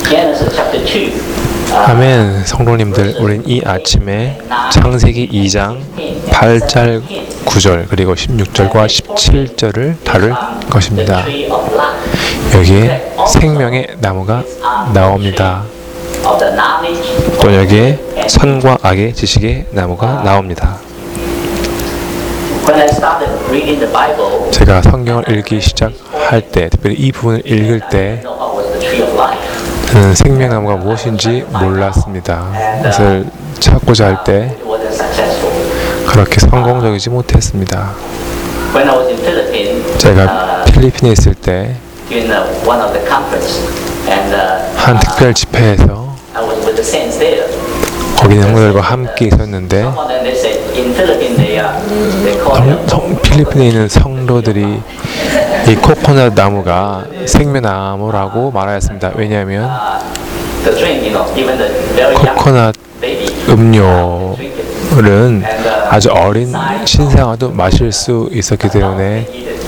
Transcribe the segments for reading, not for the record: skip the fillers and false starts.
아멘. 성도님들, 우린 이 아침에 창세기 2장 8절, 9절 그리고 16절과 17절을 다룰 것입니다. 여기에 생명의 나무가 나옵니다. 또 여기에 선과 악의 지식의 나무가 나옵니다. 제가 성경을 읽기 시작할 때, 특별히 이 부분을 읽을 때 저는 생명나무가 무엇인지 몰랐습니다. 그것을 찾고자 할 때 그렇게 성공적이지 못했습니다. 제가 필리핀에 있을 때 한 특별 집회에서 거기 성도들과 함께 있었는데 필리핀에 있는 성도들이 이 코코넛 나무가 생명나무라고 말하였습니다. 왜냐하면 코코넛 음료는 아주 어린 신생아도 마실 수 있었기 때문에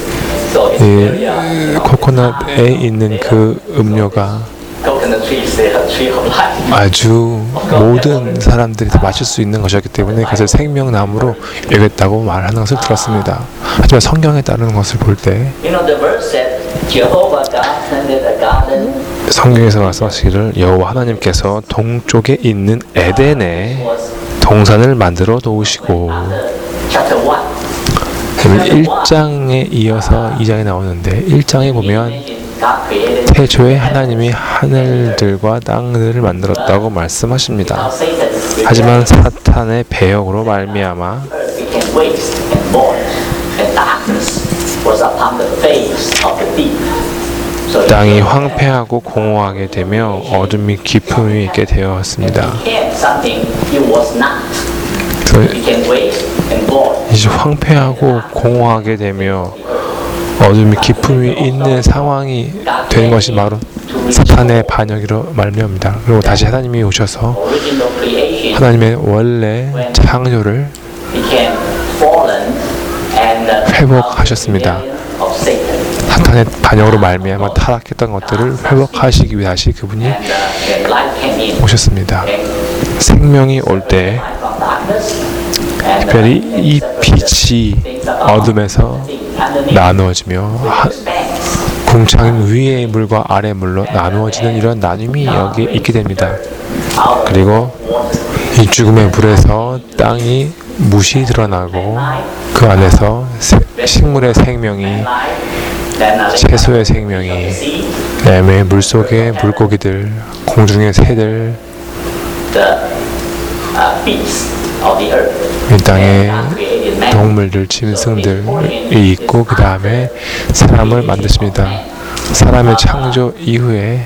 이 코코넛에 있는 그 음료가 아주 모든 사람들이 다 마실 수 있는 것이었기 때문에 그것을 생명나무로 여겼다고 말하는 것을 들었습니다. 하지만 성경에 따르는 것을 볼 때 성경에서 말씀하시기를 여호와 하나님께서 동쪽에 있는 에덴에 동산을 만들어 놓으시고 1장에 이어서 2장에 나오는데 1장에 보면 태초에 하나님이 하늘들과 땅들을 만들었다고 말씀하십니다. 하지만 사탄의 배역으로 말미암아 땅이 황폐하고 공허하게 되며 어둠이 깊음이 있게 되었습니다. 이제 황폐하고 공허하게 되며 어둠이 깊음이 있는 상황이 된 것이 바로 사탄의 반역으로 말미암니다. 그리고 다시 하나님이 오셔서 하나님의 원래 창조를 회복하셨습니다. 사탄의 반역으로 말미암아 타락했던 것들을 회복하시기 위해 다시 그분이 오셨습니다. 생명이 올 때 특별히 이 빛이 어둠에서 나누어지며 궁창 위의 물과 아래 물로 나누어지는 이런 나눔이 여기에 있게 됩니다. 그리고 이 죽음의 불에서 땅이 무시 드러나고 그 안에서 식물의 생명이, 채소의 생명이, 그다음에 물속의 물고기들, 공중의 새들, 이 땅의 동물들, 짐승들이 있고 그 다음에 사람을 만드십니다. 사람의 창조 이후에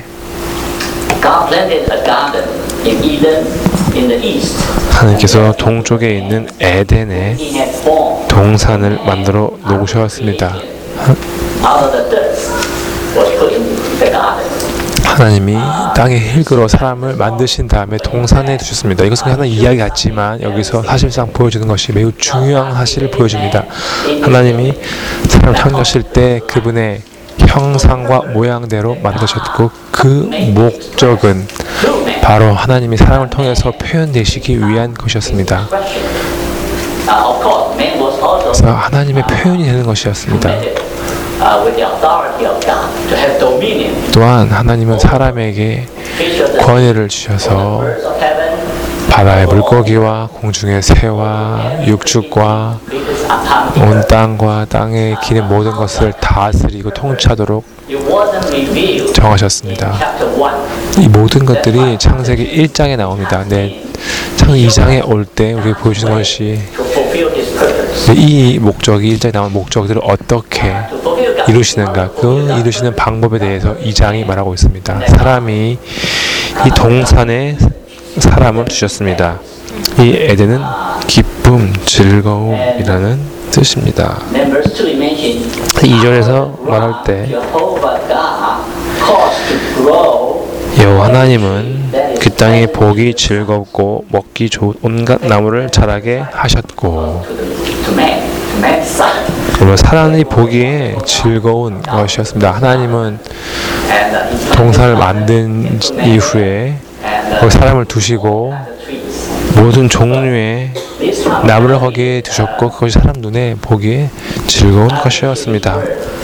하나님께서 동쪽에 있는 에덴에 동산을 만들어 놓으셨습니다. 하나님이 땅의 흙으로 사람을 만드신 다음에 동산에 두셨습니다. 이것은 하나 이야기 같지만 여기서 사실상 보여주는 것이 매우 중요한 사실을 보여줍니다. 하나님이 사람을 창조하실 때 그분의 형상과 모양대로 만드셨고 그 목적은 바로 하나님이 사람을 통해서 표현되시기 위한 것이었습니다. 그래서 하나님의 표현이 되는 것이었습니다. 또한 하나님은 사람에게 권위를 주셔서 바다의 물고기와 공중의 새와 육축과 온 땅과 땅에 기는 모든 것을 다스리고 통치하도록 정하셨습니다. 이 모든 것들이 창세기 1장에 나옵니다. 네, 창세기 2장에 올 때 우리가 보여주는 것이 이 목적이 1장에 나온 목적들을 어떻게 이루시는가, 그 이루시는 방법에 대해서 2장이 말하고 있습니다. 사람이 이 동산에 사람을 주셨습니다. 이 에덴은 기쁨, 즐거움이라는 뜻입니다. 2절에서 말할 때 여호와 하나님은 그 땅의 복이 즐겁고 먹기 좋은 온갖 나무를 자라게 하셨고 그러면 사람이 보기에 즐거운 것이었습니다. 하나님은 동산을 만든 이후에 거기 사람을 두시고 모든 종류의 나무를 거기에 두셨고 그것이 사람 눈에 보기에 즐거운 것이었습니다.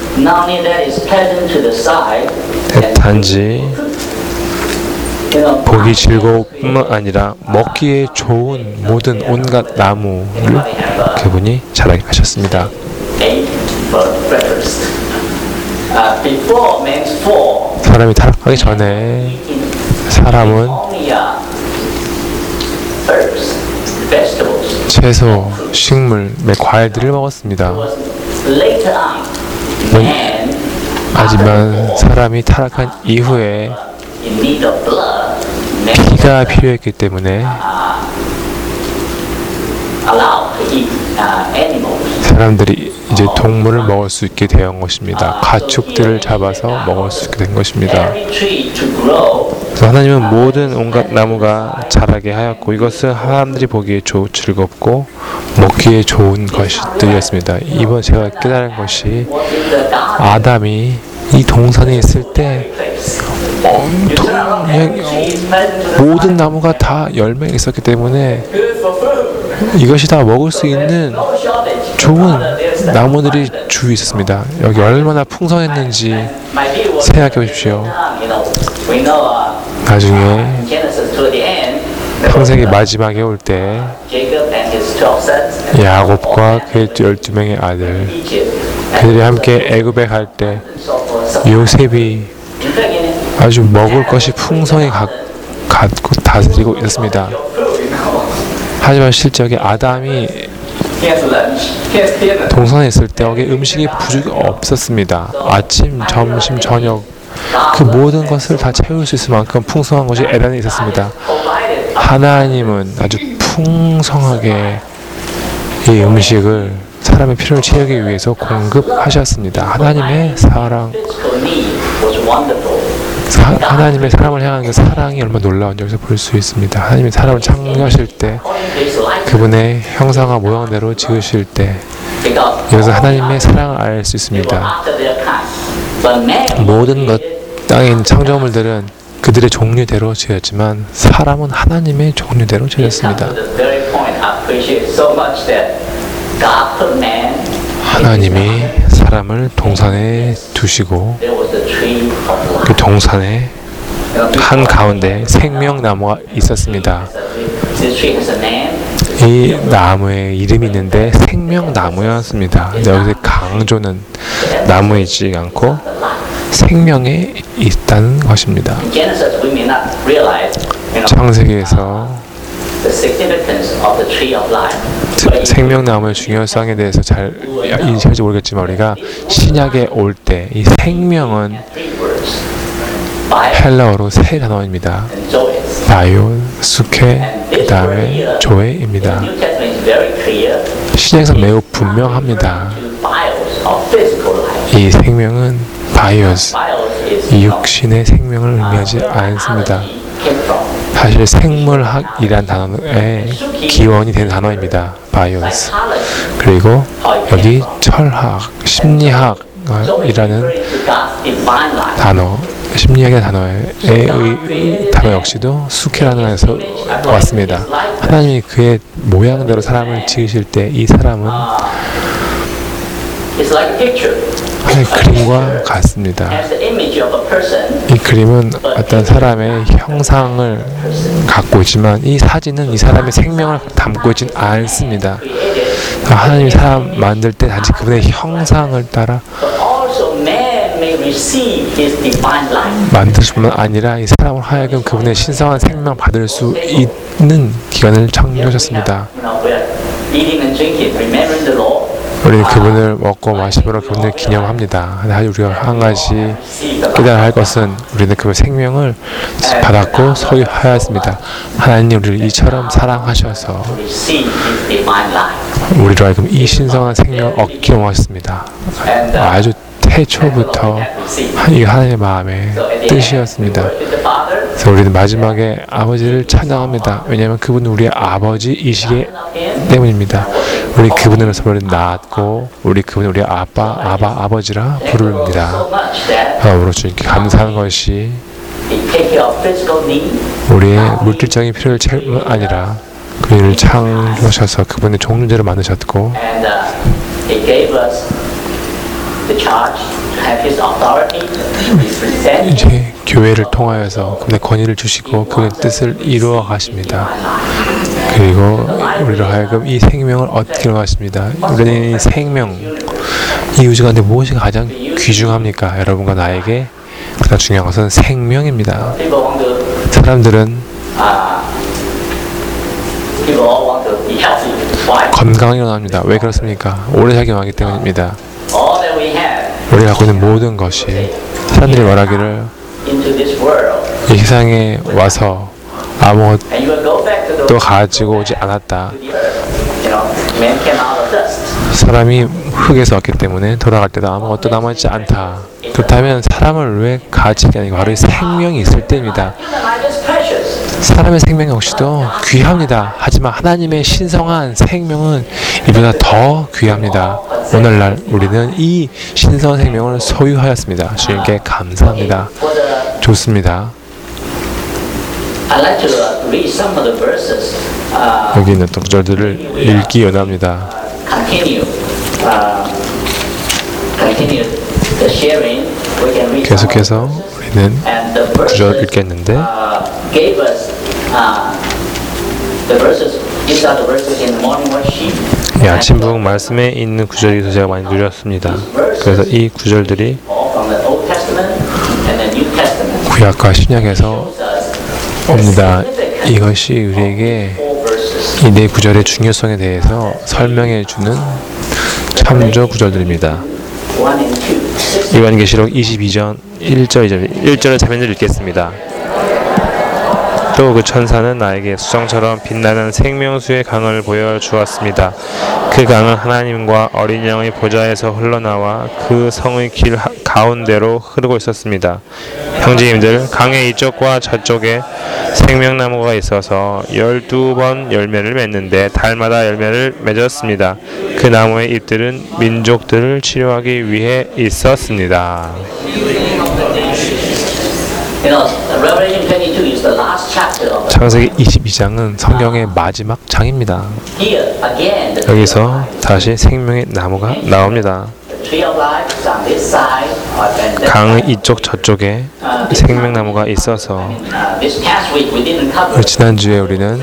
단지 보기 즐거울 뿐만 아니라 먹기에 좋은 모든 온갖 나무를 그분이 자라게 하셨습니다. 사람이 타락하기 전에 사람은 채소, 식물, 과일들을 먹었습니다. 하지만 사람이 타락한 이후에 피가 필요했기 때문에 사람들이 이제 동물을 먹을 수 있게 된 것입니다. 가축들을 잡아서 먹을 수 있게 된 것입니다. 그래서 하나님은 모든 온갖 나무가 자라게 하였고 이것은 사람들이 보기에 즐겁고 먹기에 좋은 것들이었습니다. 이번 제가 깨달은 것이 아담이 이 동산에 있을 때 모든 나무가 다 열매가 있었기 때문에 이것이 다 먹을 수 있는 좋은 나무들이 주위에 있었습니다. 여기 얼마나 풍성했는지 생각해 보십시오. 나중에 창세기 마지막에 올 때 야곱과 그의 12명의 아들 그들이 함께 애굽에 갈 때 요셉이 아주 먹을 것이 풍성히 갖고 다스리고 있었습니다. 하지만 실제 여기 아담이 동산에 있을 때 여기 음식이 부족이 없었습니다. 아침, 점심, 저녁 그 모든 것을 다 채울 수 있을 만큼 풍성한 것이 에덴에 있었습니다. 하나님은 아주 풍성하게 이 음식을 사람의 필요를 채우기 위해서 공급하셨습니다. 하나님의 사랑, 하나님의 사람을 향한 그 사랑이 얼마나 놀라운지 여기서 볼 수 있습니다. 하나님이 사람을 창조하실 때 그분의 형상과 모양대로 지으실 때 여기서 하나님의 사랑을 알 수 있습니다. 모든 것 땅에 있는 창조물들은 그들의 종류대로 지었지만 사람은 하나님의 종류대로 지었습니다. 하나님이 사람을 동산에 두시고 그 동산에 한가운데 생명나무가 있었습니다. 이 나무의 이름이 있는데 생명나무였습니다. 근데 여기서 강조는 나무에 있지 않고 생명에 있다는 것입니다. 창세기에서 생명나무의 중요성에 대해서 잘 인식할지 모르겠지만 우리가 신약에 올 때 이 생명은 헬라어로 세 단어입니다. 바이오, 수케, 그 다음에 조에입니다. 신약에서 매우 분명합니다. 이 생명은 바이오스, 이 육신의 생명을 의미하지 않습니다. 사실 생물학이란 단어의 기원이 된 단어입니다. 바이오스. 그리고 여기 철학, 심리학이라는 단어, 심리학의 단어 역시도 수케라는 단어에서 왔습니다. 하나님이 그의 모양대로 사람을 지으실 때 이 사람은 하나의 그림과 같습니다. 이 그림은 어떤 사람의 형상을 갖고 있지만 이 사진은 이 사람의 생명을 담고 있진 않습니다. 하나님이 사람 만들 때 단지 그분의 형상을 따라 만드실 뿐만 아니라 이 사람을 하여금 그분의 신성한 생명 받을 수 있는 기관을 창조하셨습니다. 우리는 그분을 먹고 마시므로 그분을 기념합니다. 하지만 우리가 한 가지 깨달아야 할 것은 우리는 그분의 생명을 받았고 소유하였습니다. 하나님 우리를 이처럼 사랑하셔서 우리로 하여금 이 신성한 생명을 얻게 원하셨습니다. 아주 태초부터 이 하나님의 마음의 뜻이었습니다. 그래서 우리는 마지막에 아버지를 찬양합니다. 왜냐하면 그분은 우리의 아버지이시기 때문입니다. 우리 그분으로서 우리는 낳았고 우리 그분은 우리의 아버지라 부릅니다. 그러므로 주님께 감사하는 것이 우리의 물질적인 필요를 채울 아니라 그를 창조하셔서 그분의 종류대로 만드셨고 이제 교회를 통하여서 그분의 권위를 주시고 그분의 뜻을 이루어 가십니다. 그리고 우리로 하여금 이 생명을 얻게 하십니다. 우리는 이 생명, 이 우주 가운데 무엇이 가장 귀중합니까? 여러분과 나에게 가장 중요한 것은 생명입니다. 사람들은 건강이 일어납니다. 왜 그렇습니까? 오래 살기 원하기 때문입니다. 우리가 갖고 있는 모든 것이 사람들이 말하기를 이 세상에 와서 아무것도 가지고 오지 않았다. 사람이 흙에서 왔기 때문에 돌아갈 때도 아무것도 남아있지 않다. 그렇다면 사람을 왜 가지게 하는 게 바로 이 생명이 있을 때입니다. 사람의 생명 역시도 귀합니다. 하지만 하나님의 신성한 생명은 이보다 더 귀합니다. 오늘날 우리는 이 신성한 생명을 소유하였습니다. 주님께 감사합니다. 좋습니다. 여기 있는 구절들을 읽기 원합니다. 계속해서 우리는 구절 읽겠는데 이 아침부흥 말씀에 있는 구절에서 제가 많이 누렸습니다. 그래서 이 구절들이 구약과 신약에서 옵니다. 이것이 우리에게 이 네 구절의 중요성에 대해서 설명해 주는 참조 구절들입니다. 요한계시록 22장 1절의 장면을 읽겠습니다. 또 그 천사는 나에게 수정처럼 빛나는 생명수의 강을 보여주었습니다. 그 강은 하나님과 어린 양의 보좌에서 흘러나와 그 성의 길 가운데로 흐르고 있었습니다. 형제님들, 강의 이쪽과 저쪽에 생명나무가 있어서 12번 열매를 맺는데 달마다 열매를 맺었습니다. 그 나무의 잎들은 민족들을 치료하기 위해 있었습니다. 창세기 22장은 성경의 마지막 장입니다. 여기서 다시 생명의 나무가 나옵니다. 강의 이쪽 저쪽에 생명나무가 있어서 지난주에 우리는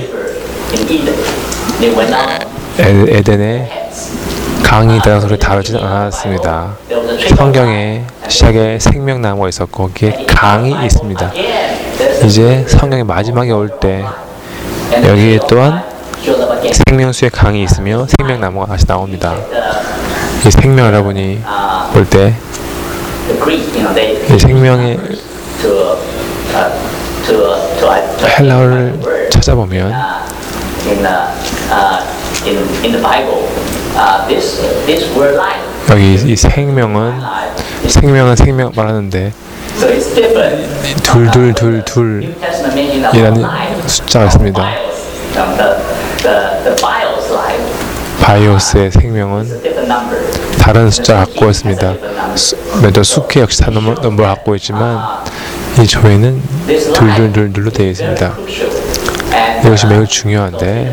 에덴의 강이 있다는 소리를 다루지는 않았습니다. 성경에 시작에 생명나무가 있었고 거기에 강이 있습니다. 이제 성경의 마지막에 올 때 여기에 또한 생명수의 강이 있으며 생명나무가 다시 나옵니다. 이 생명 여러분이 볼 때 이 생명의 헬라어를 찾아보면 여기 이 생명 말하는데 둘이라는 숫자가 있습니다. 바이오스의 생명은 다른 숫자를 갖고 있습니다. 매도 수케 역시 다른 넘버를 갖고 있지만 이 조회는 둘로 되어 있습니다. 이것이 매우 중요한데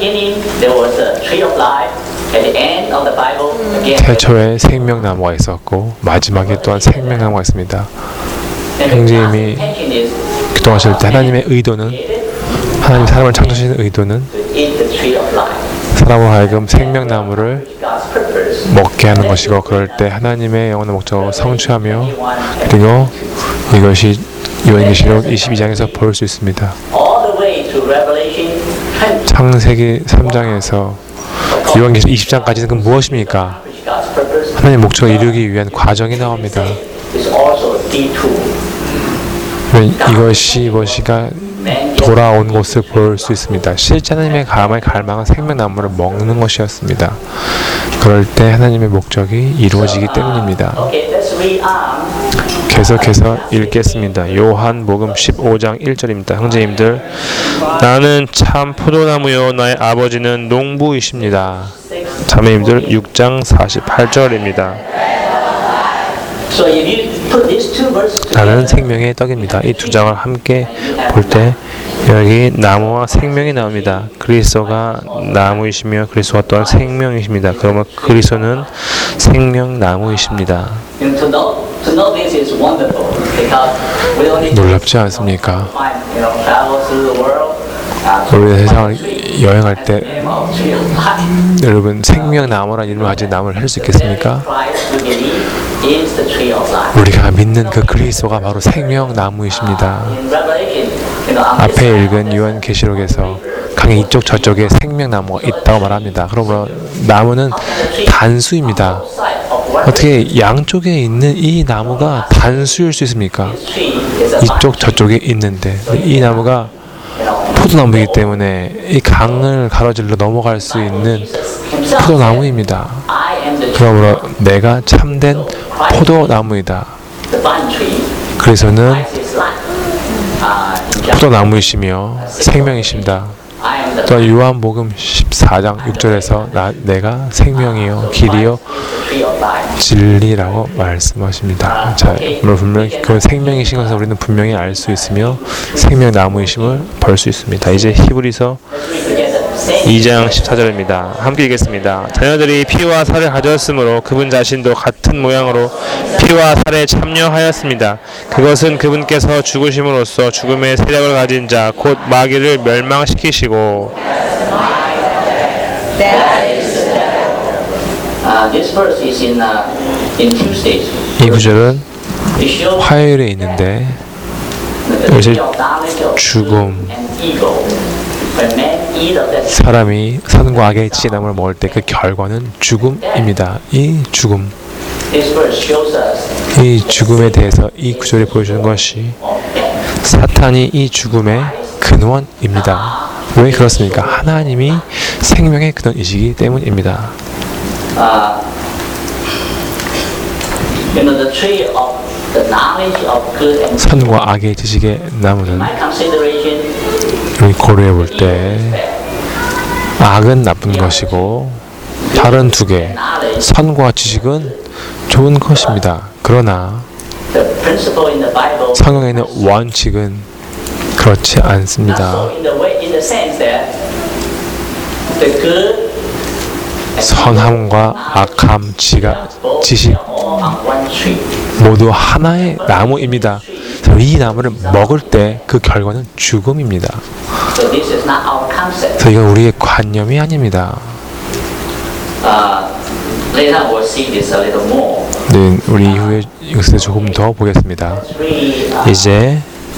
태초에 생명나무가 있었고 마지막에 또한 생명나무가 있습니다. 형제님이 기도하실 때 하나님의 의도는 하나님 사람을 창조하시는 의도는 사람으로 하여금 생명나무를 먹게 하는 것이고 그럴 때 하나님의 영원한 목적을 성취하며 그리고 이것이 요한계시록 22장에서 볼 수 있습니다. 창세기 3장에서 요한계시록 20장까지는 그 무엇입니까? 하나님의 목적을 이루기 위한 과정이 나옵니다. 이것이 무엇이가 돌아온 것을 볼 수 있습니다. 실제 하나님의 마음의 갈망은 생명나무를 먹는 것이었습니다. 그럴 때 하나님의 목적이 이루어지기 때문입니다. 계속해서 읽겠습니다. 요한복음 15장 1절입니다. 형제님들, 나는 참 포도나무요 나의 아버지는 농부이십니다. 자매님들 6장 48절입니다. 나는 생명의 떡입니다. 이 두 장을 함께 볼 때 여기 나무와 생명이 나옵니다. 그리스도가 나무이시며 그리스도가 또한 생명이십니다. 그러면 그리스도는 생명나무이십니다. 놀랍지 않습니까? 우리 세상을 여행할 때 여러분 생명나무라는 이름을 가진 나무를 할 수 있겠습니까? 우리가 믿는 그 그리스도가 바로 생명나무이십니다. 앞에 읽은 요한계시록에서 강의 이쪽 저쪽에 생명나무가 있다고 말합니다. 그러므로 나무는 단수입니다. 어떻게 양쪽에 있는 이 나무가 단수일 수 있습니까? 이쪽 저쪽에 있는데 이 나무가 포도나무이기 때문에 이 강을 가로질러 넘어갈 수 있는 포도나무입니다. 그러므로 내가 참된 포도나무이다. 그래서는 포도나무이시며 생명이십니다. 또 요한복음 14장 6절에서 내가 생명이요 길이요 진리라고 말씀하십니다. 자, 분명히 그 생명이신 것을 우리는 분명히 알 수 있으며 생명나무이심을 볼 수 있습니다. 이제 히브리서 2장 14절입니다. 함께 읽겠습니다. 자녀들이 피와 살을 가졌으므로 그분 자신도 같은 모양으로 피와 살에 참여하였습니다. 그것은 그분께서 죽으심으로써 죽음의 세력을 가진 자 곧 마귀를 멸망시키시고. 이 구절은 화요일에 있는데 여기서 죽음, 사람이 선과 악의 지나무를 먹을 때 그 결과는 죽음입니다. 이 죽음에 대해서 이 구절이 보여주는 것이 사탄이 이 죽음의 근원입니다. 왜 그렇습니까? 하나님이 생명의 근원이시기 때문입니다. 선과 악의 지식의 나무는 우리 고려해 볼 때 악은 나쁜 것이고 다른 두 개, 선과 지식은 좋은 것입니다. 그러나 성경에 있는 원칙은 그렇지 않습니다. 선함과 악함, 지식 모두 하나의 나무입니다. 이 나무를 먹을 때 그 결과는 죽음입니다. 그래서 이건 우리의 관념이 아닙니다. 네, 우리 이후에 이것을 조금 더 보겠습니다. 이제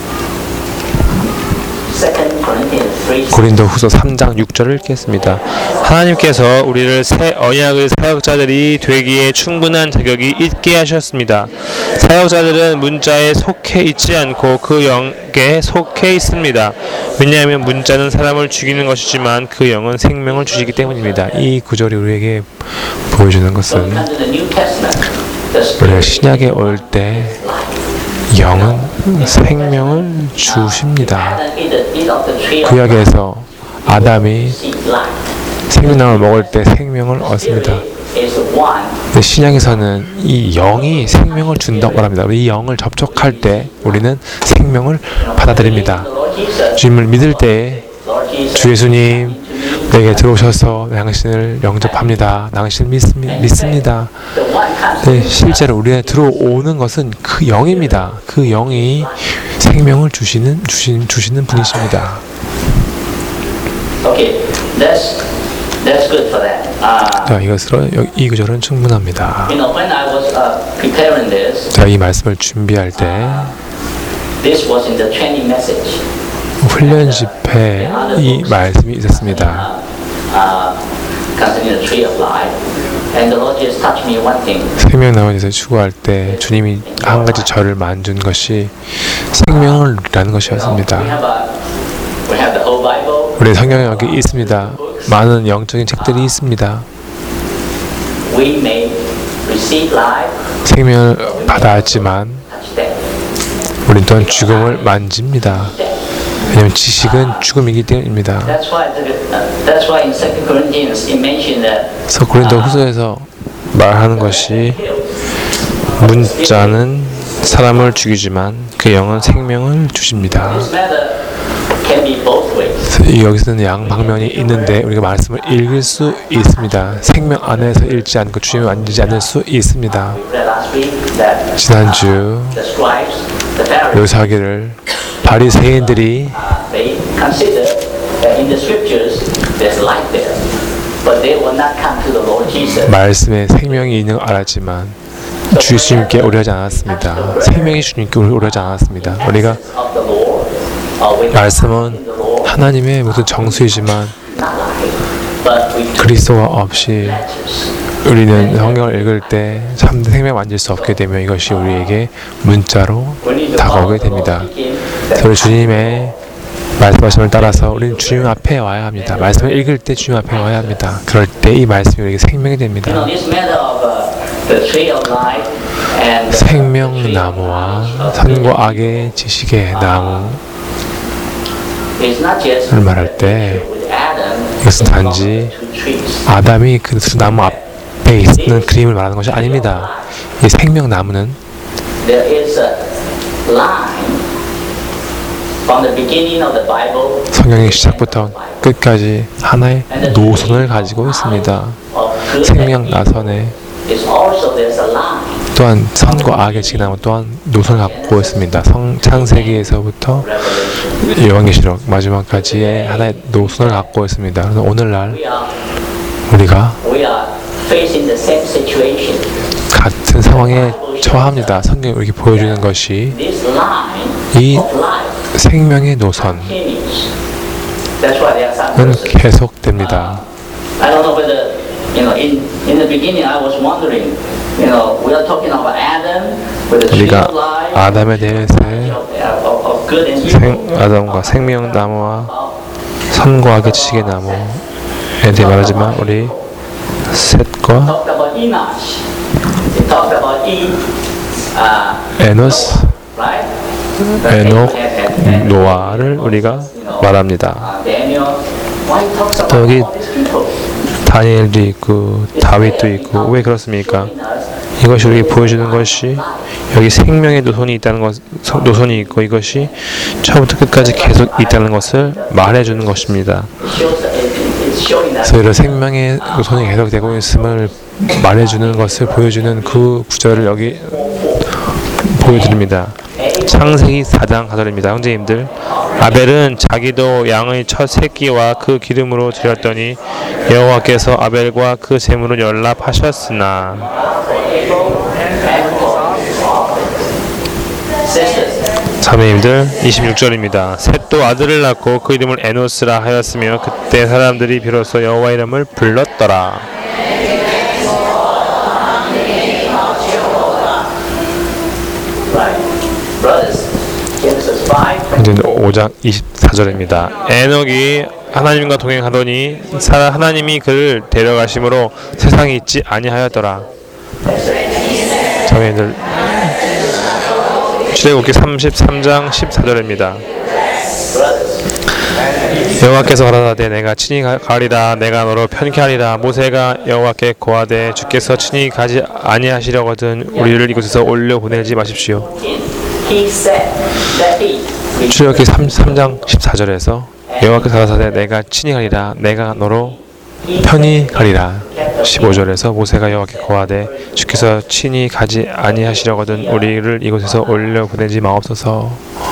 고린도후서 3장 6절을 읽겠습니다. 하나님께서 우리를 새 언약의 사역자들이 되기에 충분한 자격이 있게 하셨습니다. 사역자들은 문자에 속해 있지 않고 그 영에 속해 있습니다. 왜냐하면 문자는 사람을 죽이는 것이지만 그 영은 생명을 주시기 때문입니다. 이 구절이 우리에게 보여주는 것은 우리가 신약에 올 때 영은 생명을 주십니다. 구약에서 아담이 생명나무를 먹을 때 생명을 얻습니다. 근데 신약에서는 이 영이 생명을 준다고 말합니다. 이 영을 접촉할 때 우리는 생명을 받아들입니다. 주님을 믿을 때 주 예수님 내게 들어오셔서 당신을 영접합니다. 당신을 믿습니다. 네, 실제로 우리에 들어오는 것은 그 영입니다. 그 영이 생명을 주시는 분이십니다. 자, 이것으로 이 구절은 충분합니다. 자, 이 말씀을 준비할 때 훈련 집회 이 말씀이 있었습니다. 생명나무에 대해서 추구할 때 주님이 한 가지 저를 만준 것이 생명을 누리라는 것이었습니다. We have the whole Bible. 우리 성경에 여기 있습니다. 많은 영적인 책들이 있습니다. We may receive life, 생명을 받았지만 touch death. 우린 또한 죽음을 만집니다. 왜냐하면 지식은 죽음이기 때문입니다. That's why in 2 Corinthians it mentioned that 그래서 고린도 후서에서 말하는 것이 문자는 사람을 죽이지만 그 영은 생명을 주십니다. this matter can be both ways. 여기서는 양방면이 있는데 우리가 말씀을 읽을 수 있습니다. 생명 안에서 읽지 않고 주님을 만지지 않을 수 있습니다. We read last week that 지난주 the scribes, the Pharisees, 묘사하기를 바리새인들이 they consider that in the scriptures there's life there, but they will not come to the Lord Jesus. 말씀에 생명이 있는 걸 알았지만 주님께 오래하지 않았습니다. 생명이 주님께 오래하지 않았습니다. 우리가 Of the Lord, with 말씀은 하나님의 무슨 정수이지만 not life, but we 그리스도가 없이 우리는 성경을 읽을 때 참 생명 만질 수 없게 되면 이것이 우리에게 문자로 다가오게 됩니다. 그래서 우리 주님의 말씀을 따라서 우리는 주님 앞에 와야 합니다. 말씀을 읽을 때 주님 앞에 와야 합니다. 그럴 때 이 말씀이 우리에게 생명이 됩니다. this matter of the tree of life and the 생명나무와 선과 악의 지식의 나무를 is not just 말할 때 with Adam. 이것은 단지 Two trees. 아담이 그 나무 앞에 있는 그림을 말하는 것이 아닙니다. 이 생명나무는 There is a line from the beginning of the Bible 성경의 시작부터 끝까지 하나의 노선을 가지고 있습니다. of good 생명 and evil. 나선에 Is also there's a line. 또한 선과 악의 지나무 또한 노선을 갖고 있습니다. 창세기에서부터 Revelation. 요한계시록 마지막까지의 하나의 노선을 갖고 있습니다. 그래서 오늘날 We are 우리가 facing the same situation. 같은 상황에 처합니다. 성경이 우리에게 보여주는 것이 This line 이 of life 생명의 노선은 continues. That's why there are some verses. 계속됩니다. I don't know whether in the beginning I was wondering. We are talking about Adam with the tree 우리가 of life. 아담에 대해서 Of good and evil. 아담과 생명나무와 선과 악의 지식의 나무에 대해 말하지만 우리 셋과 Talked about Enoch. It talked about Eve. 에노스, Right? 에녹, And 노아를 우리가 말합니다. Daniel. Why it talks about 여기 all these people? 다니엘도 있고 다윗도 있고 왜 그렇습니까? 이것이 우리에게 보여주는 것이 여기 생명의 노선이 있다는 것, 노선이 있고 이것이 처음부터 끝까지 계속 있다는 것을 말해주는 것입니다. It's showing that 그래서 이런 생명의 노선이 계속되고 있음을 말해주는 것을 보여주는 그 구절을 여기 보여드립니다. 창세기 4장 4절입니다. 형제님들, 아벨은 자기도 양의 첫 새끼와 그 기름으로 드렸더니 여호와께서 아벨과 그 제물을 연락하셨으나. 자매님들, 26절입니다. 셋도 아들을 낳고 그 이름을 에노스라 하였으며 그때 사람들이 비로소 여호와 이름을 불렀더라. 이제는 5장 24절입니다. 에녹이 하나님과 동행하더니 하나님이 그를 데려가심으로 세상에 있지 아니하였더라. 자매님들, 출애굽기 33장 14절입니다. 여호와께서 가라사대 내가 친히 가리라 내가 너로 편케 하리라. 모세가 여호와께 고하되 주께서 친히 가지 아니하시려거든 우리를 이곳에서 올려 보내지 마십시오. 출애굽기 3장 14절에서 여호와께서 가라사대 내가 친히 가리라 내가 너로 편히 가리라. 15절에서 모세가 여호와께 고하되 주께서 친히 가지 아니하시려거든 우리를 이곳에서 올려 보내지 마옵소서.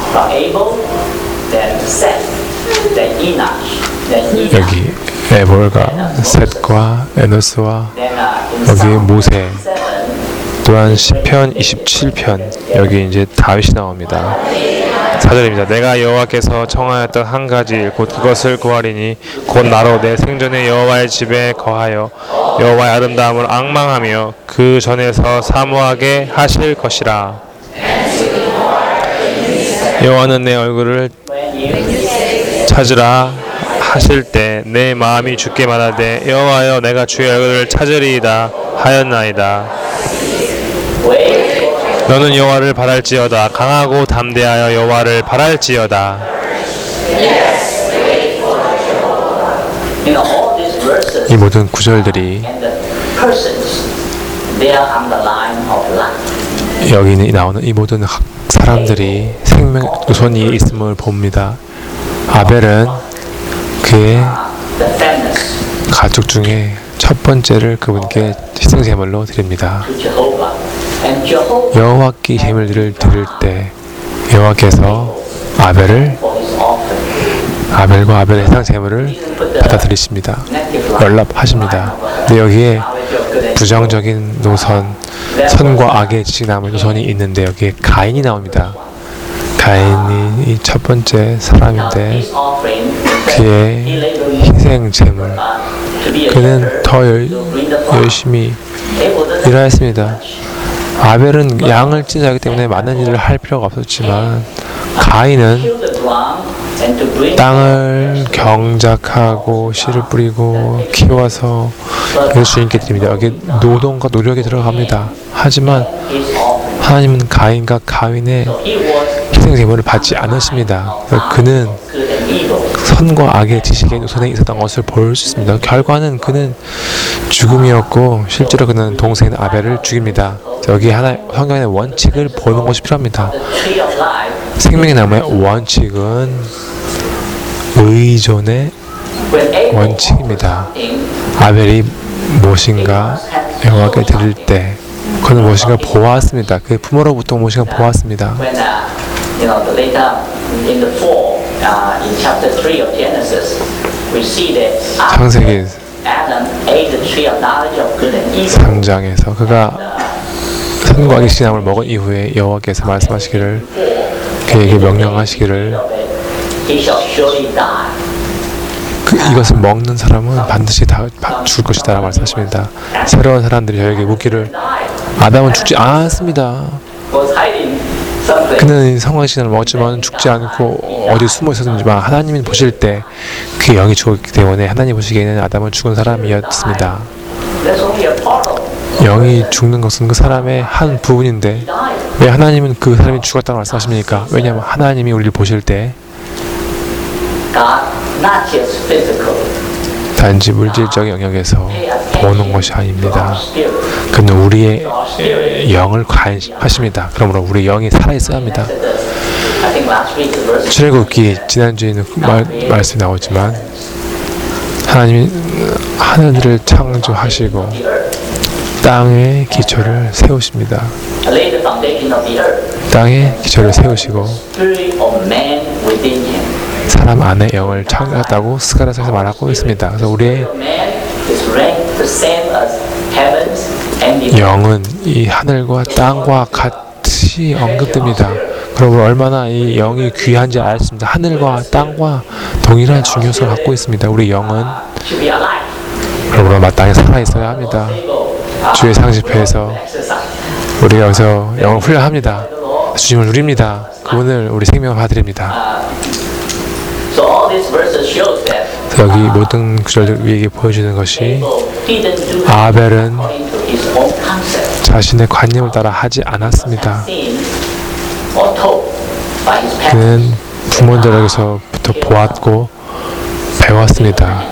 여기 에볼과 셋과 에노스와 여기 모세, 또한 시편 27편 여기 이제 다윗이 나옵니다. 4절입니다. 내가 여호와께서 청하였던 한 가지 일 곧 그것을 구하리니 곧 나로 내 생전에 여호와의 집에 거하여 여호와의 아름다움을 앙망하며 그 전에서 사모하게 하실 것이라. 여호와는 내 얼굴을 찾으라 하실 때 내 마음이 주께 말하되 여호와여 내가 주의 얼굴을 찾으리이다 하였나이다. 너는 여호와를 바랄지어다. 강하고 담대하여 여호와를 바랄지어다. All these verses 이 모든 구절들이 and the persons, they are on the line of life. 여기 나오는 이 모든 사람들이 생명 우선이 있음을 봅니다. 아벨은 그의 The fairness 가족 중에 첫 번째를 그분께 희생제물로 드립니다. to Jehovah. And Jehovah 여호와께 제물들을 드릴 때 여호와께서 아벨을 for his offering. 아벨과 아벨의 희생제물을 받아들이십니다. 연락하십니다. 근데 여기에 부정적인 노선, 선과 악의 지식이 나오는 노선이 있는데 여기에 가인이 나옵니다. 가인이 이 첫 번째 사람인데 His offering, 그의 희생 제물 그는 더 열심히 일하였습니다. 아벨은 양을 찢어야 하기 때문에 많은 일을 할 필요가 없었지만 가인은 till the ground and to bring 땅을 경작하고 씨를 뿌리고 키워서 이걸 주님께 드립니다. 여기 노동과 노력이 들어갑니다. 하지만 his offering. 하나님은 가인과 가인의 He was 희생 제물을 받지 않으십니다. 그는 good and evil. 선과 악의 지식의 노선에 있었던 것을 볼 수 있습니다. 결과는 그는 죽음이었고 실제로 그는 동생인 아벨을 죽입니다. 여기 하나 성경의 원칙을 보는 것이 필요합니다. The tree of life, 생명의 나무의 원칙은 의존의 when Abel 원칙입니다. in 아벨이 무엇인가 여호와께 드릴 때 그는 무엇인가 보았습니다. 그의 부모로부터 무엇인가 보았습니다. when the later in the fall in chapter 3 of Genesis, we see that 창세기 Adam ate the tree of knowledge of good and evil. 3장에서 그가 선과 악의 씨나무를 먹은 이후에 여호와께서 말씀하시기를 그에게 명령하시기를 He shall surely die. 이것을 먹는 사람은 반드시 다 죽을 것이다 라고 말씀하십니다. 새로운 사람들이 저에게 묻기를 아담은 죽지 않았습니다. Was hiding something. 그는 성황신을 먹었지만 죽지 않고 어디 숨어 있었는지만 하나님이 보실 때 그 영이 죽었기 때문에 하나님 보시기에는 아담은 죽은 사람이었습니다. That's only a part of 영이 죽는 것은 그 사람의 한 부분인데 왜 하나님은 그 사람이 죽었다고 말씀하십니까? 왜냐하면 하나님이 우리를 보실 때 God, not just physical. 단지 물질적 영역에서 보는 것이 아닙니다. Our spirit. 그는 우리의 영을 관심하십니다. 그러므로 우리 영이 살아있어야 합니다. I think last week the verse 출애굽기 지난주에는 말씀이 나오지만 하나님이 하늘을 창조하시고 땅의 기초를 세우십니다. lay the foundation of the earth. 땅의 기초를 세우시고 Spirit of man within him. 사람 안에 영을 창조했다고 스가랴서에서 말하고 있습니다. 그래서 우리의 Man is ranked the same as heavens and the earth. 영은 이 하늘과 땅과 같이 언급됩니다. 그러므로 얼마나 이 영이 귀한지 알습니다. 하늘과 땅과 동일한 중요성을 갖고 있습니다. 우리 영은 Should be alive. 그러므로 마땅히 살아있어야 합니다. 주의 상집회에서 Exercise. 우리가 여기서 영을 훈련합니다. 주님을 누립니다. 그분을 우리 생명을 받으립니다. So all these verses shows that 여기 모든 구절들 우리에게 보여주는 것이 Abel didn't do 아벨은 according to his own concept. 자신의 관념을 따라 하지 않았습니다. Seen or told by his parents. 그는 부모들에게서부터 보았고 배웠습니다.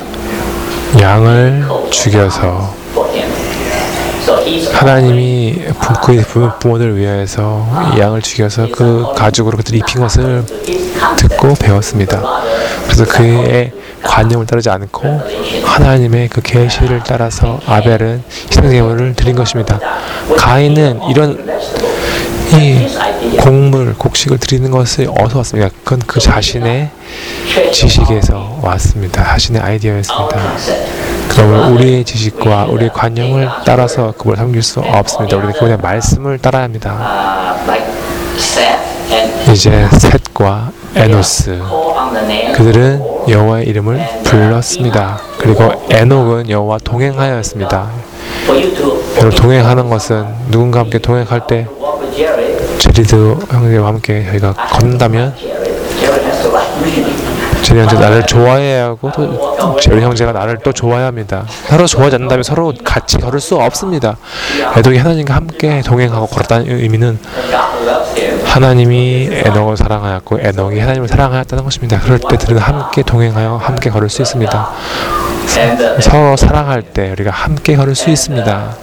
양을 죽여서 For him. So he's 하나님이 그의 부모들을 위하여서 이 양을 죽여서 그 가죽으로 그들이 입힌 것을 his concept. 듣고 배웠습니다. 그래서 그의 관념을 따르지 않고 하나님의 그 계시를 따라서 아벨은 희생제물을 드린 것입니다. 가인은 이런 이 곡물, 곡식을 드리는 것이 어디서 왔습니까? 그건 그 자신의 지식에서 왔습니다. 자신의 아이디어였습니다. 그러면 우리의 지식과 우리의 관념을 따라서 그걸 섬길 수 없습니다. 우리는 그분의 말씀을 따라야 합니다. Like Seth and 이제 셋과 에노스 call on the name 그들은 여호와의 이름을 불렀습니다. 그리고 에녹은 여호와 동행하였습니다. for you to 여러분 동행하는 것은 누군가 함께 동행할 때 walk with Jared. 제리드 형님과 함께 저희가 걷는다면 Jared has to like me. 제리 형제가 나를 좋아해야 하고 또 제리 형제가 나를 또 좋아해야 합니다. 서로 좋아하지 않는다면 서로 같이 걸을 수 없습니다. 에녹이 하나님과 함께 동행하고 걸었다는 의미는 하나님이 에녹을 사랑하였고 에녹이 하나님을 사랑하였다는 것입니다. 그럴 때 둘은 함께 동행하여 함께 걸을 수 있습니다. 서로 사랑할 때 우리가 함께 걸을 수 있습니다.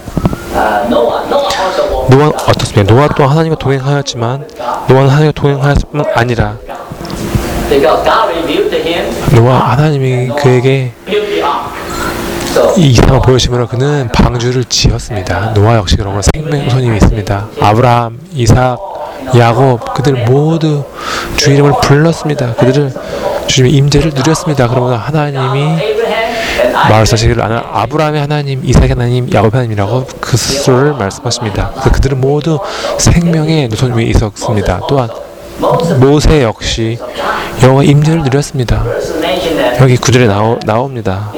노아 어떻습니까? 노아 또한 하나님과 동행하였지만 노아는 하나님과 동행하였을 뿐 아니라 노아 하나님이 그에게 이 이상을 보여주시므로 그는 방주를 지었습니다. 노아 역시 그런 생명선임이 있습니다. 아브라함, 이삭, 야곱 그들 모두 주 이름을 불렀습니다. 그들을 주님의 임재를 누렸습니다. 그러면 하나님이 말씀하시기를 아브라함의 하나님, 이삭의 하나님, 야곱의 하나님이라고 그 스스로를 말씀하십니다. 그래서 그들은 모두 생명의 노선 위에 있었습니다. 또한 모세 역시 여호와의 임재를 누렸습니다. 여기 9절에 나옵니다.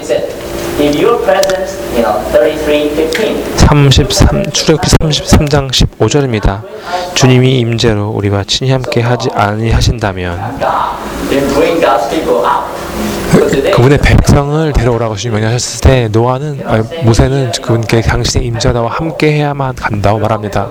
출애굽기 33장 15절입니다. 주님이 임재로 우리와 친히 함께 하지 아니하신다면 그분의 백성을 데려오라고 주님이 명령하셨을 때 모세는 그분께 당신의 임재와 함께 해야만 간다고 말합니다.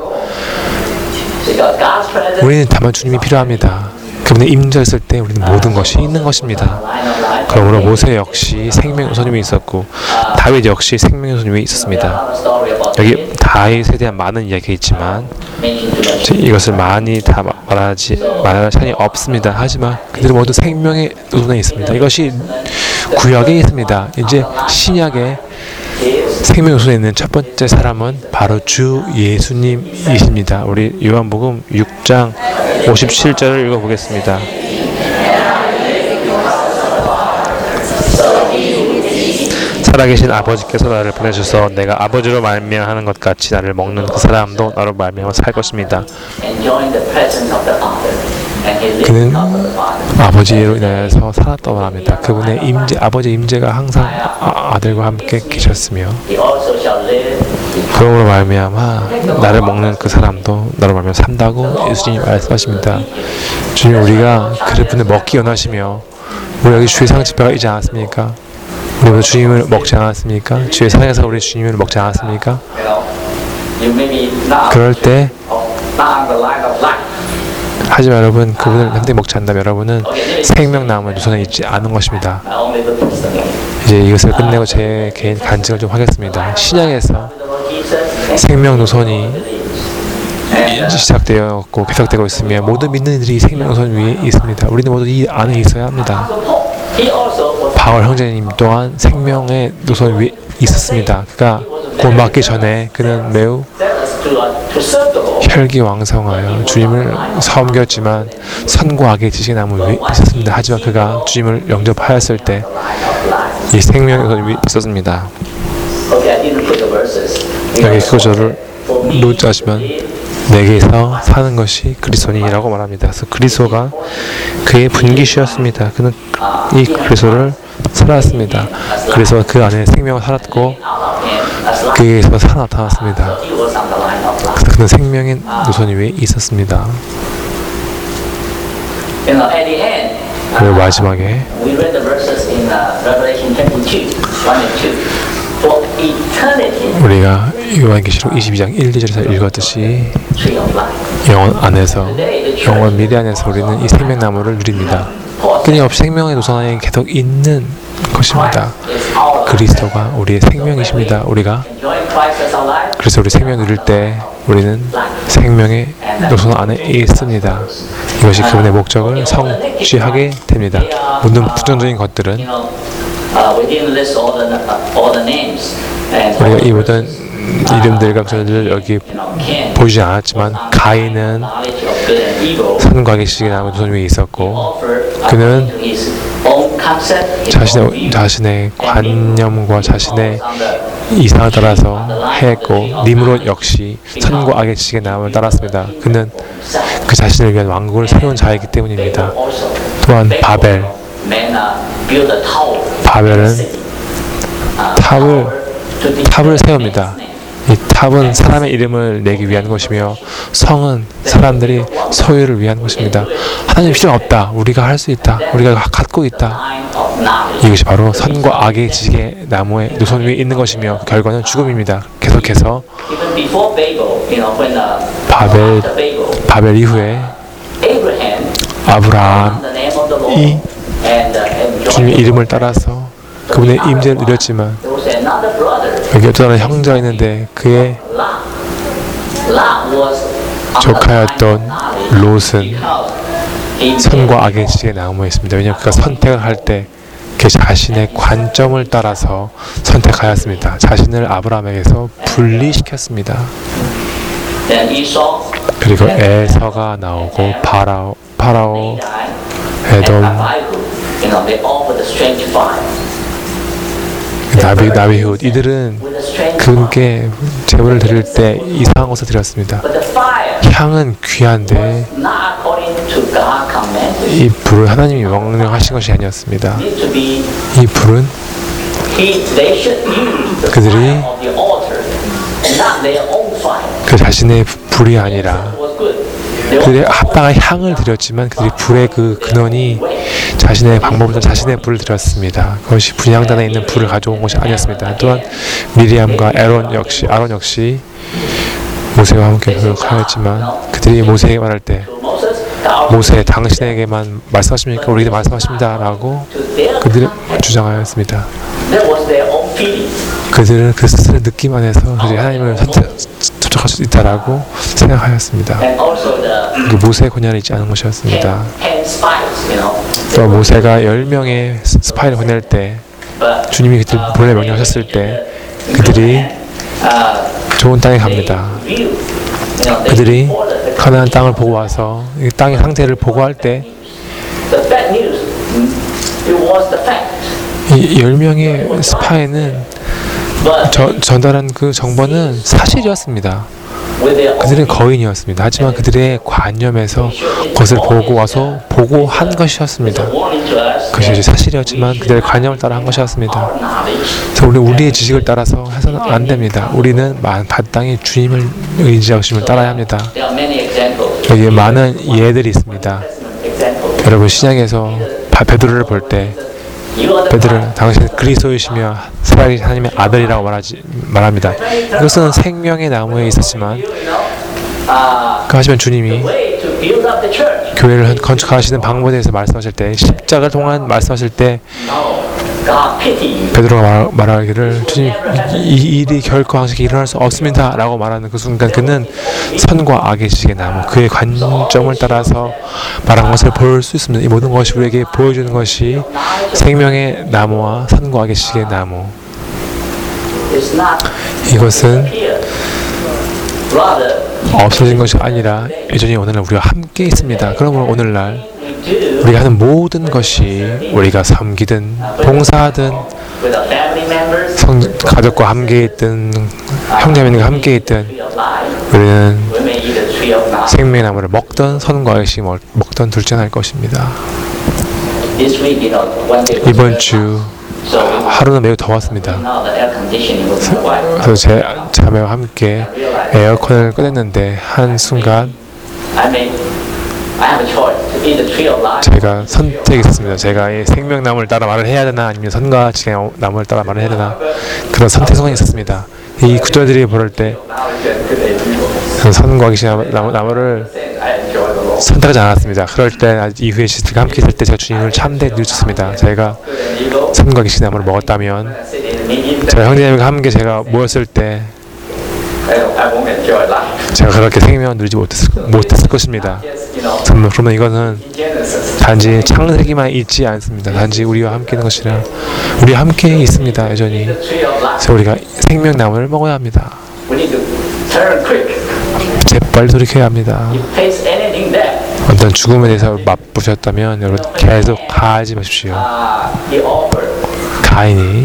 우리는 다만 주님이 필요합니다. 그분의 임재가 있을 때 우리는 모든 것이 있는 것입니다. 그러므로 모세 역시 생명의 손님이 있었고 다윗 역시 생명의 손님이 있었습니다. 여기 다윗에 대한 많은 이야기가 있지만 이것을 많이 다 말할 시간이 없습니다. 하지만 그들은 모두 생명의 노선에 있습니다. 이것이 구약에 있습니다. 이제 신약에 생명의 노선에 있는 첫 번째 사람은 바로 주 예수님이십니다. 우리 요한복음 6장 57절을 읽어보겠습니다. 살아계신 아버지께서 나를 보내셔서 내가 아버지로 말미암하는 것 같이 나를 먹는 그 사람도 나로 말미암아 살 것입니다. 그는 아버지로 인하여서 살았다고 합니다. 그분의 아버지의 임재가 항상 아들과 함께 계셨으며 그러므로 말미암아 나를 먹는 그 사람도 나로 말미암아 산다고 예수님이 말씀하십니다. 주님 우리가 그분을 먹기 원하시며 우리 여기 주의 상 집회가 있지 않았습니까? 우리 주님을 먹지 않았습니까? 주의 상에서 우리 주님을 먹지 않았습니까? 그럴 때 하지만 여러분 그분을 현대 먹지 않는다면 여러분은 생명나무의 노선에 있지 않은 것입니다. 이제 이것을 끝내고 제 개인 간증을 좀 하겠습니다. 신약에서 생명 노선이 시작되었고 계속되고 있으며 모든 믿는 이들이 생명 노선 위에 있습니다. 우리는 모두 이 안에 있어야 합니다. 바울 형제님 또한 생명의 노선 위에 있었습니다. 그가 구원받기 전에 그는 매우 혈기왕성하여 주님을 섬겼지만 선과 악의 지식의 나무 위에 있었습니다. 하지만 그가 주님을 영접하였을 때 이 생명의 노선 위에 있었습니다. 여기 구절을 놓자시면 내게서 사는 것이 그리스도니라고 말합니다. 그래서 그리스도가 그의 분기시였습니다. 그는 이 그리스도를 살았습니다. 그래서 그 안에 생명을 살았고 그에서 살아 나타났습니다. 그래서 그는 생명의 노선 위에 있었습니다. 그리고 마지막에 우리가 요한계시록 22장 1, 2절에서 읽었듯이 영원 안에서 영원 미래 안에서 우리는 이 생명나무를 누립니다. 끊임없이 생명의 노선 안에 계속 있는 것입니다. 그리스도가 우리의 생명이십니다. 그래서 우리 생명 누릴 때 우리는 생명의 노선 안에 있습니다. 이것이 그분의 목적을 성취하게 됩니다. 모든 부정적인 것들은 우리가 이 모든 이름들과 것들을 여기 보이지 않았지만 가인은 선과 악의 지식의 나무 노선 위에 있었고 그는 자신의 관념과 자신의 이상을 따라서 했고 니므롯 역시 선과 악의 지식의 나무를 따랐습니다. 그는 그 자신을 위한 왕국을 세운 자이기 때문입니다. 또한 바벨은 탑을 세웁니다. 이 탑은 사람의 이름을 내기 위한 것이며 성은 사람들이 소유를 위한 것입니다. 하나님 필요 없다. 우리가 할 수 있다. 우리가 갖고 있다. 이것이 바로 선과 악의 지식의 나무의 노선 위에 있는 것이며 결과는 죽음입니다. 계속해서 바벨 이후에 아브라함이 주님의 이름을 따라서 그분의 임재를 누렸지만 여기 또 다른 형제가 있는데 그의 조카였던 롯은 선과 악의 지식의 나무에 있습니다. 왜냐하면 그가 선택을 할 때 그 자신의 관점을 따라서 선택하였습니다. 자신을 아브라함에게서 분리시켰습니다. 그리고 에서가 나오고 파라오, 에돔, 나비훗 이들은 그분께 제물을 드릴 때 이상한 것을 드렸습니다. 향은 귀한데 이 불은 하나님이 명령하신 것이 아니었습니다. 이 불은 그들이 그 자신의 불이 아니라 그들의 합당한 향을 드렸지만 그들이 불의 그 근원이 자신의 방법으로 자신의 불을 드렸습니다. 그것이 분향단에 있는 불을 가져온 것이 아니었습니다. 또한 미리암과 아론 역시 모세와 함께 교육하였지만 그들이 모세에게 말할 때 모세 당신에게만 말씀하십니까? 우리에게 말씀하십니다 라고 그들이 주장하였습니다. 그들은 그 스스로의 느낌 안에서 그들이 하나님을 선택할 수 있다라고 생각하였습니다. 모세의 권한이 있지 않은 것이었습니다. 또 모세가 10명의 스파이를 보낼 때 주님이 그들 보내 명령하셨을 때 그들이 좋은 땅에 갑니다. 그들이 가나안 땅을 보고 와서 이 땅의 상태를 보고할 때 이 10명의 스파이는 전달한 그 정보는 사실이었습니다. 그들은 거인이었습니다. 하지만 그들의 관념에서 그것을 보고 와서 보고한 것이었습니다. 그것이 사실이었지만 그들의 관념을 따라 한 것이었습니다. 그래서 우리의 지식을 따라서 해서는 안 됩니다. 우리는 마땅히 주님을 의지하심을 따라야 합니다. 여기에 많은 예들이 있습니다. 여러분 신약에서 베드로를 볼 때 베드로는 당신은 그리스도이시며 살아계신 하나님의 아들이라고 말합니다. 이것은 생명의 나무에 있었지만 하지만 주님이 교회를 건축하시는 방법에 대해서 말씀하실 때 십자가를 통한 말씀하실 때 베드로가 말하기를 주님 이 일이 결코 당신에게 일어날 수 없습니다 라고 말하는 그 순간 그는 선과 악의 지식의 나무 그의 관점을 따라서 말한 것을 볼 수 있습니다. 이 모든 것이 우리에게 보여주는 것이 생명의 나무와 선과 악의 지식의 나무 이것은 없어진 것이 아니라 여전히 오늘날 우리와 함께 있습니다. 그러므로 오늘날 우리가 하는 모든 것이 우리가 섬기든 봉사하든 가족과 함께 있든 형제님과 함께 있든 우리는 생명의 나무를 먹던 선과 악의 지식을 먹던 둘째 날 것입니다. 이번 주 하루는 매우 더웠습니다. 그래서 제 자매와 함께 에어컨을 꺼냈는데 한순간 제가 선택이 있었습니다. 제가 이 생명나무를 따라 말을 해야 되나 아니면 선과 지식의 나무를 따라 말을 해야 되나 그런 선택 순간이 있었습니다. 이 구절들이 부를 때 선과 지식의 나무를 선택하지 않았습니다. 그럴 때 이후에 시스тер과 함께 있을 때 제가 주님을 참되게 누렸습니다. 제가 선과 지식의 나무를 먹었다면 제가 형제님과 함께 제가 모였을 때 제가 그렇게 생명을 누리지 못했을 것입니다. 그러면 이것은 단지 창세기만 있지 않습니다. 단지 우리와 함께 있는 것이 아니라 우리와 함께 있습니다. 여전히. 그래서 우리가 생명나무를 먹어야 합니다. 재빨리 돌이켜야 합니다. 어떤 죽음에 대해서 맛보셨다면 여러분 계속 가하지 마십시오. 가인이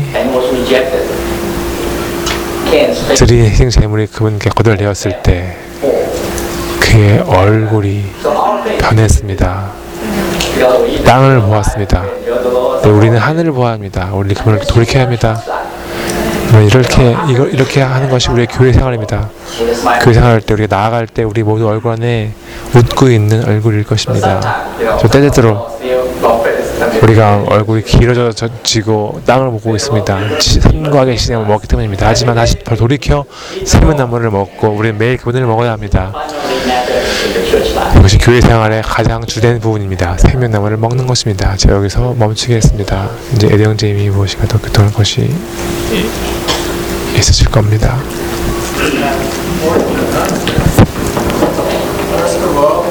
드린 희생 제물이 그분께 거절되었을 때 그의 얼굴이 변했습니다. 땅을 보았습니다. 네, 우리는 하늘을 보아야 합니다. 우리 그분을 돌이켜야 합니다. 이렇게 하는 것이 우리의 교회 생활입니다. 교회 생활할 때 우리가 나아갈 때 우리 모두 얼굴 안에 웃고 있는 얼굴일 것입니다. 저 때때로 우리가 얼굴이 길어져지고 땅을 먹고 있습니다. 산과 계시님을 먹기 때문입니다. 하지만 다시 돌이켜 생명나무를 먹고 우리는 매일 그분을 먹어야 합니다. 이것이 교회 생활의 가장 주된 부분입니다. 생명나무를 먹는 것입니다. 제가 여기서 멈추겠습니다. 이제 에드형제님이 무엇인가 더 교통할 것이 있으실 겁니다.